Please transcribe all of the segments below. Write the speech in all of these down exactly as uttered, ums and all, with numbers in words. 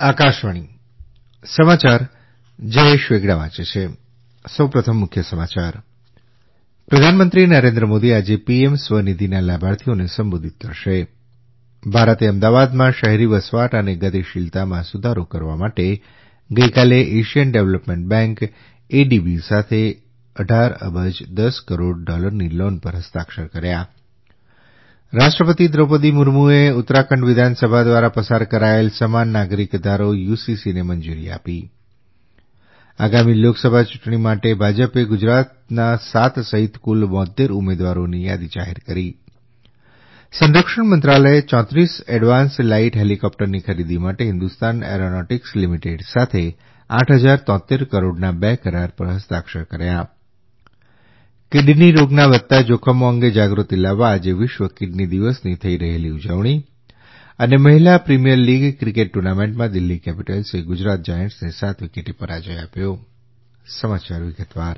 આકાશવાણી સમાચાર જયેશ વેગડા વાંચે છે. સૌપ્રથમ મુખ્ય સમાચાર પ્રધાનમંત્રી નરેન્દ્ર મોદી આજે પીએમ સ્વનિધિના લાભાર્થીઓને સંબોધિત કરશે. ભારતે અમદાવાદમાં શહેરી વસવાટ અને ગતિશીલતામાં સુધારો કરવા માટે ગઇકાલે એશિયન ડેવલપમેન્ટ બેન્ક એડીબી સાથે અઢાર અબજ દસ કરોડ ડોલરની લોન પર હસ્તાક્ષર કર્યા. રાષ્ટ્રપતિ દ્રૌપદી મુર્મુએ ઉત્તરાખંડ વિધાનસભા દ્વારા પસાર કરાયેલ સમાન નાગરિક ધારો યુસીસીને મંજૂરી આપી. આગામી લોકસભા ચૂંટણી માટે ભાજપે ગુજરાતના સાત સહિત કુલ બોત્તેર ઉમેદવારોની યાદી જાહેર કરી. સંરક્ષણ મંત્રાલયે ચોત્રીસ એડવાન્સ લાઇટ હેલીકોપ્ટરની ખરીદી માટે હિન્દુસ્તાન એરોનોટીક્સ લિમિટેડ સાથે આઠ હજાર તોત્તેર કરોડના બે કરાર પર હસ્તાક્ષર કર્યા. કિડની રોગના વધતા જોખમો અંગે જાગૃતિ લાવવા આજે વિશ્વ કિડની દિવસની થઇ રહેલી ઉજવણી અને મહિલા પ્રીમિયર લીગ ક્રિકેટ ટુર્નામેન્ટમાં દિલ્હી કેપીટલ્સે ગુજરાત જાયન્ટ્સને સાત વિકેટે પરાજય આપ્યો. સમાચાર વિગતવાર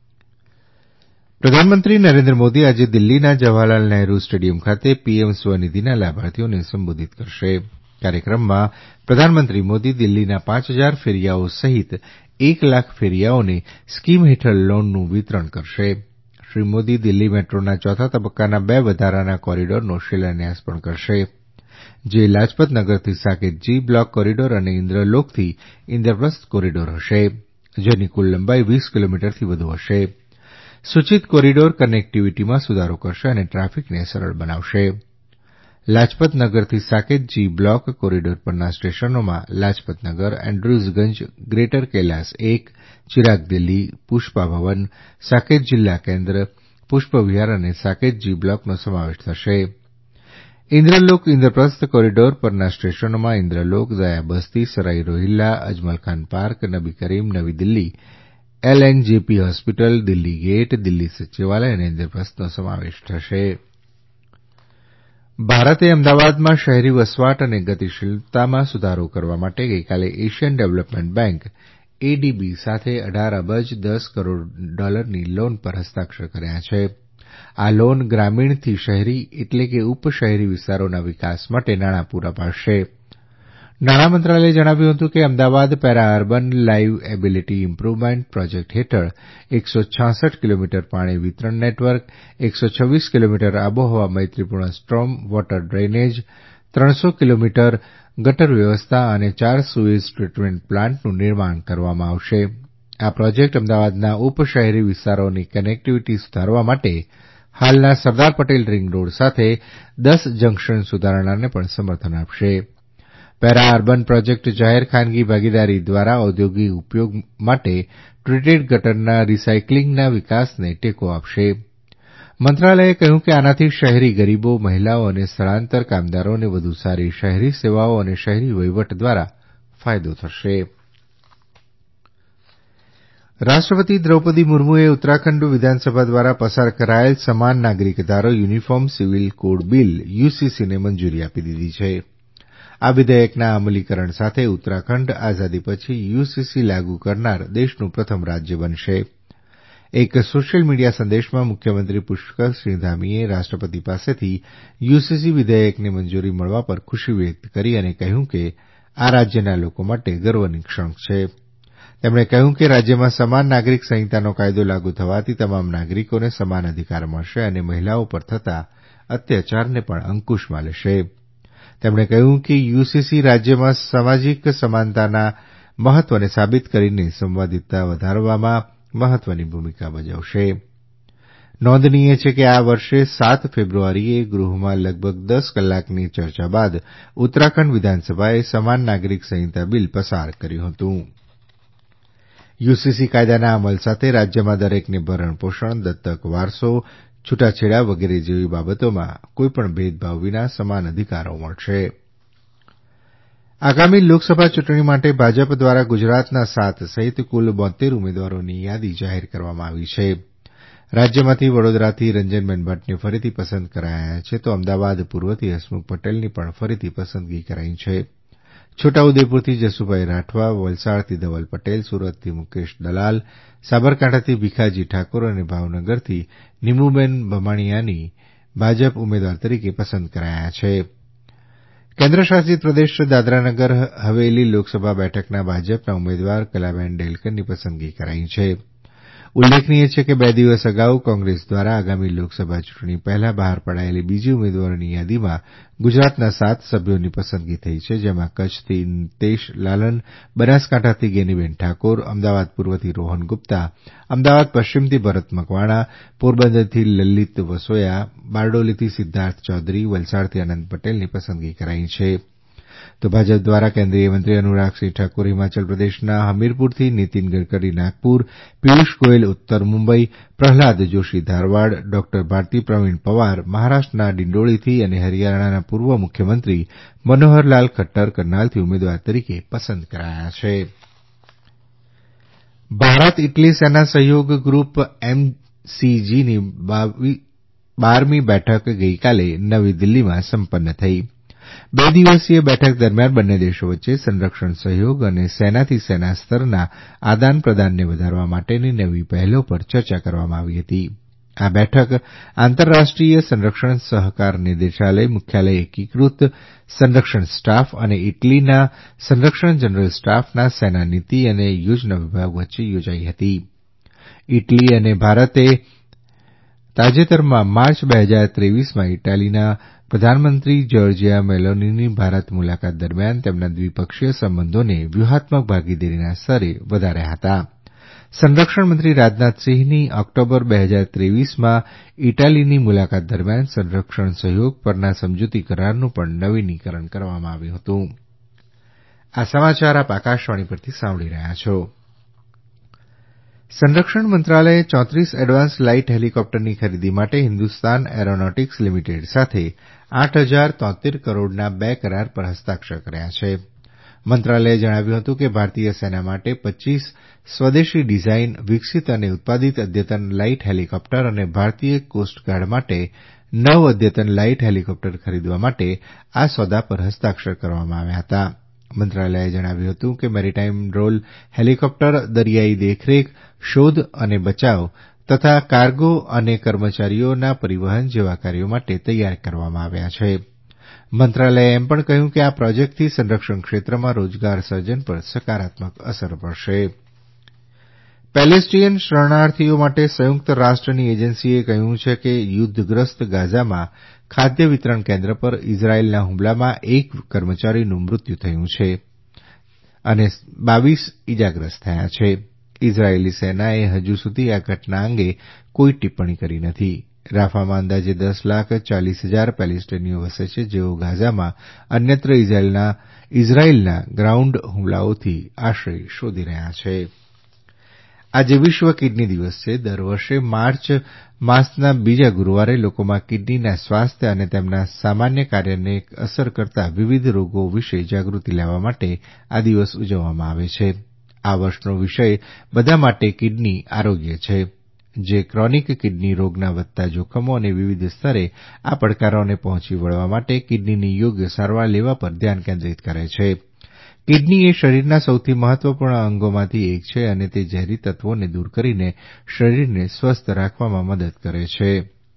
પ્રધાનમંત્રી નરેન્દ્ર મોદી આજે દિલ્હીના જવાહરલાલ નહેરૂ સ્ટેડિયમ ખાતે પીએમ સ્વનિધિના લાભાર્થીઓને સંબોધિત કરશે. કાર્યક્રમમાં પ્રધાનમંત્રી મોદી દિલ્હીના પાંચ હજાર ફેરિયાઓ સહિત એક લાખ ફેરિયાઓને સ્કીમ હેઠળ લોનનું વિતરણ કરશે. શ્રી મોદી દિલ્હી મેટ્રોના ચોથા તબક્કાના બે વધારાના કોરીડોરનો શિલાન્યાસ પણ કરશે, જે લાજપત નગરથી સાકેત જી બ્લોક કોરીડોર અને ઇન્દ્રલોકથી ઇન્દ્રપ્રસ્થ કોરીડોર હશે, જેની કુલ લંબાઇ વીસ કિલોમીટરથી વધુ હશે. સૂચિત કોરીડોર કનેક્ટીવીટીમાં સુધારો કરશે અને ટ્રાફિકને સરળ બનાવશે. લાજપત નગરથી સાકેત જી બ્લોક કોરીડોર પરના સ્ટેશનોમાં લાજપત નગર, એન્ડ્રુઝગંજ, ગ્રેટર કૈલાસ એક, ચિરાગ દિલ્હી, પુષ્પા ભવન, સાકેત જિલ્લા કેન્દ્ર, પુષ્પ વિહાર અને સાકેત જી બ્લોકનો સમાવેશ થશે. ઇન્દ્રલોક ઇન્દ્રપ્રસ્થ કોરીડોર પરના સ્ટેશનોમાં ઇન્દ્રલોક, દયા બસ્તી, સરાઇ રોહિલ્લા, અજમલખાન પાર્ક, નબી કરીમ, નવી Delhi, L N J P hospital, Delhi gate, Delhi Sachivalaya અને ઇન્દ્રપ્રસ્થનો સમાવેશ થશે. ભારતે અમદાવાદમાં શહેરી વસવાટ અને ગતિશીલતામાં સુધારો કરવા માટે ગઇકાલે એશિયન ડેવલપમેન્ટ બેન્ક એડીબી સાથે અઢાર અબજ દસ કરોડ ડોલરની લોન પર હસ્તાક્ષર કર્યા છે. આ લોન ગ્રામીણથી શહેરી એટલે કે ઉપશહેરી વિસ્તારોના વિકાસ માટે નાણાં પૂરા પાડશે. નાણાં મંત્રાલયે જણાવ્યું હતું કે Ahmedabad peri urban livability improvement project હેઠળ એકસો છાસઠ કિલોમીટર પાણી વિતરણ નેટવર્ક, એકસો છવ્વીસ કિલોમીટર આબોહવા મૈત્રીપૂર્ણ સ્ટ્રોમ વોટર ડ્રેનેજ, ત્રણસો કિલોમીટર ગટર વ્યવસ્થા અને ચાર સુએઝ ટ્રીટમેન્ટ પ્લાન્ટનું નિર્માણ કરવામાં આવશે. આ પ્રોજેક્ટ અમદાવાદના ઉપશહેરી વિસ્તારોની કનેક્ટીવીટી સુધારવા માટે હાલના સરદાર પટેલ રીંગ રોડ સાથે દસ જંકશન સુધારણાને પણ સમર્થન આપશે. પેરા અર્બન પ્રોજેક્ટ જાહેર ખાનગી ભાગીદારી દ્વારા ઔદ્યોગિક ઉપયોગ માટે ટ્રીટેડ ગટરના રિસાયકલીંગના વિકાસને ટેકો આપશે. મંત્રાલયે કહ્યું કે આનાથી શહેરી ગરીબો, મહિલાઓ અને સ્થળાંતર કામદારોને વધુ સારી શહેરી સેવાઓ અને શહેરી વહીવટ દ્વારા ફાયદો થશે. રાષ્ટ્રપતિ દ્રૌપદી મુર્મુએ ઉત્તરાખંડ વિધાનસભા દ્વારા પસાર કરાયેલ સમાન નાગરિક ધારો યુનિફોર્મ સિવિલ કોડ બિલ યુસીસીને મંજૂરી આપી દીધી છે. આ વિધેયકના અમલીકરણ સાથે ઉત્તરાખંડ આઝાદી પછી યુસીસી લાગુ કરનાર દેશનું પ્રથમ રાજ્ય બનશે. એક સોશિયલ મીડિયા સંદેશમાં મુખ્યમંત્રી પુષ્કરસિંહ ધામીએ રાષ્ટ્રપતિ પાસેથી યુસીસી વિધેયકને મંજૂરી મળવા પર ખુશી વ્યક્ત કરી અને કહ્યું કે આ રાજ્યના લોકો માટે ગર્વની ક્ષણ છે. તેમણે કહ્યું કે રાજ્યમાં સમાન નાગરિક સંહિતાનો કાયદો લાગુ થવાથી તમામ નાગરિકોને સમાન અધિકાર મળશે અને મહિલાઓ પર થતા અત્યાચારને પણ અંકુશમાં લેશે. તેમણે કહ્યું કે યુસીસી રાજ્યમાં સામાજિક સમાનતાના મહત્વને સાબિત કરીને સંવાદિતા વધારવામાં મહત્વની ભૂમિકા ભજવશે. નોંધનીય છે કે આ વર્ષે સાત ફેબ્રુઆરીએ ગૃહમાં લગભગ દસ કલાકની ચર્ચા બાદ ઉત્તરાખંડ વિધાનસભાએ સમાન નાગરિક સંહિતા બિલ પસાર કર્યું હતું. યુસીસી કાયદાના અમલ સાથે રાજ્યમાં દરેકને ભરણપોષણ, દત્તક, વારસો, છૂટાછેડા વગેરે જેવી બાબતોમાં કોઇપણ ભેદભાવ વિના સમાન અધિકારો મળશે. આગામી લોકસભા ચૂંટણી માટે ભાજપ દ્વારા ગુજરાતના સાત સહિત કુલ બોત્તેર ઉમેદવારોની યાદી જાહેર કરવામાં આવી છે. રાજ્યમાંથી વડોદરાથી રંજનબેન ભટ્ટને ફરીથી પસંદ કરાયા છે, તો અમદાવાદ પૂર્વથી હસમુખ પટેલની પણ ફરીથી પસંદગી કરાઈ છે. છોટાઉદેપુરથી જસુભાઈ રાઠવા, વલસાડથી ધવલ પટેલ, સુરતથી મુકેશ દલાલ, સાબરકાંઠાથી ભીખાજી ઠાકોર અને ભાવનગરથી નીમુબેન ભમાણીયાની ભાજપ ઉમેદવાર તરીકે પસંદ કરાયા છે. કેન્દ્રશાસિત પ્રદેશ દાદરાનગર હવેલી લોકસભા બેઠકના ભાજપના ઉમેદવાર કલાબેન ડેલકરની પસંદગી કરાઈ છે. ઉલ્લેખનીય છે કે બે દિવસ અગાઉ કોંગ્રેસ દ્વારા આગામી લોકસભા ચૂંટણી પહેલા બહાર પડાયેલી બીજી ઉમેદવારોની યાદીમાં ગુજરાતના સાત સભ્યોની પસંદગી થઈ છે, જેમાં કચ્છથી નિતેશ લાલન, બનાસકાંઠાથી ગેનીબેન ઠાકોર, અમદાવાદ પૂર્વથી રોહન ગુપ્તા, અમદાવાદ પશ્ચિમથી ભરત મકવાણા, પોરબંદરથી લલિત વસોયા, બારડોલીથી સિદ્ધાર્થ ચૌધરી, વલસાડથી અનંત પટેલની પસંદગી કરાઈ છે. તો ભાજપ દ્વારા કેન્દ્રીય મંત્રી અનુરાગસિંહ ઠાકુર હિમાચલ પ્રદેશના હમીરપુરથી, નીતિન ગડકરી નાગપુર, પિયુષ ગોયલ ઉત્તર મુંબઈ, પ્રહલાદ જોશી ધારવાડ, ડોક્ટર ભારતી પ્રવીણ પવાર મહારાષ્ટ્રના ડિંડોલીથી અને હરિયાણાના પૂર્વ મુખ્યમંત્રી મનોહરલાલ ખટ્ટર કરનાલથી ઉમેદવાર તરીકે પસંદ કરાયા છે. ભારત ઇટલી સેના સહયોગ ગ્રુપ એમસીજીની બારમી બેઠક ગઈકાલે નવી દિલ્હીમાં સંપન્ન થઈ. બે દિવસીય બેઠક દરમિયાન બંને દેશો વચ્ચે સંરક્ષણ સહયોગ અને સેનાથી સેના સ્તરના આદાન પ્રદાનને વધારવા માટેની નવી પહેલો પર ચર્ચા કરવામાં આવી હતી. આ બેઠક આંતરરાષ્ટ્રીય સંરક્ષણ સહકાર નિદેશાલય મુખ્યાલય, એકીકૃત સંરક્ષણ સ્ટાફ અને ઇટલીના સંરક્ષણ જનરલ સ્ટાફના સેના નીતિ અને યોજના વિભાગ વચ્ચે યોજાઈ હતી. ઇટલી અને ભારતે તાજેતરમાં માર્ચ બે હજાર ત્રેવીસમાં ઇટાલીના પ્રધાનમંત્રી જોર્જિયા મેલોનીની ભારત મુલાકાત દરમિયાન તેમના દ્વિપક્ષીય સંબંધોને વ્યૂહાત્મક ભાગીદારીના સ્તરે વધાર્યા હતા. સંરક્ષણ મંત્રી રાજનાથસિંહની ઓક્ટોબર બે હજાર ત્રેવીસમાં ઇટાલીની મુલાકાત દરમિયાન સંરક્ષણ સહયોગ પરના સમજૂતી કરારનું પણ નવીનીકરણ કરવામાં આવ્યું હતું. આ સમાચાર આપ આકાશવાણી પરથી સાંભળી રહ્યા છો. સંરક્ષણ મંત્રાલયે ચોત્રીસ એડવાન્સ લાઇટ હેલિકોપ્ટરની ખરીદી માટે હિન્દુસ્તાન એરોનોટિક્સ લિમિટેડ સાથે આઠ હજાર તોતેર કરોડના બે કરાર પર હસ્તાક્ષર કર્યા છે. મંત્રાલયે જણાવ્યું હતું કે ભારતીય સેના માટે પચ્ચીસ સ્વદેશી ડિઝાઇન, વિકસિત અને ઉત્પાદિત અદ્યતન લાઇટ હેલિકોપ્ટર અને ભારતીય કોસ્ટગાર્ડ માટે નવ અદ્યતન લાઇટ હેલિકોપ્ટર ખરીદવા માટે આ સોદા પર હસ્તાક્ષર કરવામાં આવ્યા હતા. મંત્રાલયે જણાવ્યું હતું કે મેરીટાઇમ રોલ હેલિકોપ્ટર દરિયાઇ દેખરેખ, શોધ અને બચાવ તથા કાર્ગો અને કર્મચારીઓના પરિવહન જેવા કાર્યો માટે તૈયાર કરવામાં આવ્યા છે. મંત્રાલયે એમ પણ કહ્યું કે આ પ્રોજેક્ટથી સંરક્ષણ ક્ષેત્રમાં રોજગાર સર્જન પર સકારાત્મક અસર પડશે. પેલેસ્ટીયન શરણાર્થીઓ માટે સંયુક્ત રાષ્ટ્રની એજન્સીએ કહ્યું છે કે યુદ્ધગ્રસ્ત ગાઝામાં ખાદ્ય વિતરણ કેન્દ્ર પર ઇઝરાયેલના હુમલામાં એક કર્મચારીનું મૃત્યુ થયું છે અને બાવીસ ઇજાગ્રસ્ત થયા છે. ઇઝરાયેલી સેનાએ હજુ સુધી આ ઘટના અંગે કોઇ ટિપ્પણી કરી નથી. રાફામાં અંદાજે દસ લાખ ચાલીસ હજાર પેલેસ્ટીનીઓ વસે છે, જેઓ ગાઝામાં અન્યત્ર ઇઝરાયેલના ગ્રાઉન્ડ હુમલાઓથી આશ્રય શોધી રહ્યા છે. આજે વિશ્વ કિડની દિવસ છે. દર વર્ષે માર્ચ માસના બીજા ગુરૂવારે લોકોમાં કિડનીના સ્વાસ્થ્ય અને તેમના સામાન્ય કાર્યને અસર કરતા વિવિધ રોગો વિશે જાગૃતિ લાવવા માટે આ દિવસ ઉજવવામાં આવે છે. આ વર્ષનો વિષય બધા માટે કિડની આરોગ્ય છે, જે ક્રોનિક કિડની રોગના વધતા જોખમો અને વિવિધ સ્તરે આ પડકારોને પહોંચી વળવા માટે કિડનીની યોગ્ય સારવાર લેવા પર ધ્યાન કેન્દ્રિત કરે છે. કિડની એ શરીરના સૌથી મહત્વપૂર્ણ અંગોમાંથી એક છે અને તે ઝેરી તત્વોને દૂર કરીને શરીરને સ્વસ્થ રાખવામાં મદદ કરે છે.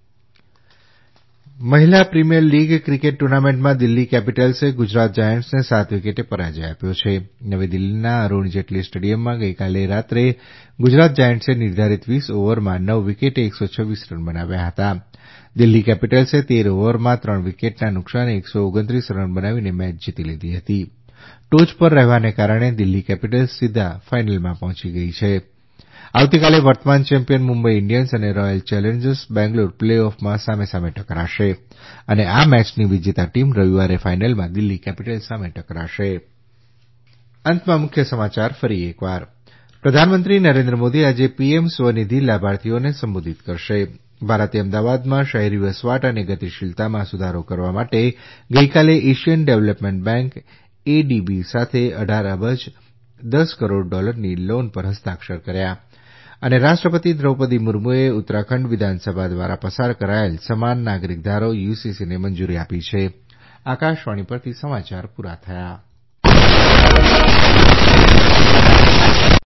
મહિલા પ્રીમિયર લીગ ક્રિકેટ ટુર્નામેન્ટમાં દિલ્હી કેપિટલ્સે ગુજરાત જાયન્ટ્સને સાત વિકેટે પરાજય આપ્યો છે. નવી દિલ્હીના અરૂણ જેટલી સ્ટેડિયમમાં ગઈકાલે રાત્રે ગુજરાત જાયન્ટ્સે નિર્ધારિત વીસ ઓવરમાં નવ વિકેટે એકસો છવ્વીસ રન બનાવ્યા હતા. દિલ્હી કેપિટલ્સે તેર ઓવરમાં ત્રણ વિકેટના નુકસાને એકસો ઓગણત્રીસ રન બનાવીને મેચ જીતી લીધી હતી. ટોચ પર રહેવાને કારણે દિલ્હી કેપિટલ્સ સીધા ફાઇનલમાં પહોંચી ગઈ છે. આવતીકાલે વર્તમાન ચેમ્પિયન મુંબઇ ઇન્ડિયન્સ અને રોયલ ચેલેન્જર્સ બેંગ્લોર પ્લે ઓફમાં સામે સામે ટકરાશે અને આ મેચની વિજેતા ટીમ રવિવારે ફાઇનલમાં દિલ્હી કેપિટલ્સ સામે ટકરાશે. અંતમાં મુખ્ય સમાચાર ફરી એકવાર. પ્રધાનમંત્રી નરેન્દ્ર મોદી આજે પીએમ સ્વનિધિ લાભાર્થીઓને સંબોધિત કરશે. ભારતે અમદાવાદમાં શહેરી વસવાટ અને ગતિશીલતામાં સુધારો કરવા માટે ગઈકાલે એશિયન ડેવલપમેન્ટ બેંક એડીબી સાથે અઢાર અબજ દસ કરોડ ડોલરની લોન પર હસ્તાક્ષર કર્યા અને રાષ્ટ્રપતિ દ્રૌપદી મુર્મુએ ઉત્તરાખંડ વિધાનસભા દ્વારા પસાર કરાયેલ સમાન નાગરિક ધારો યુસીસીને મંજૂરી આપી છે. આકાશવાણી પરથી સમાચાર પૂરા થયા.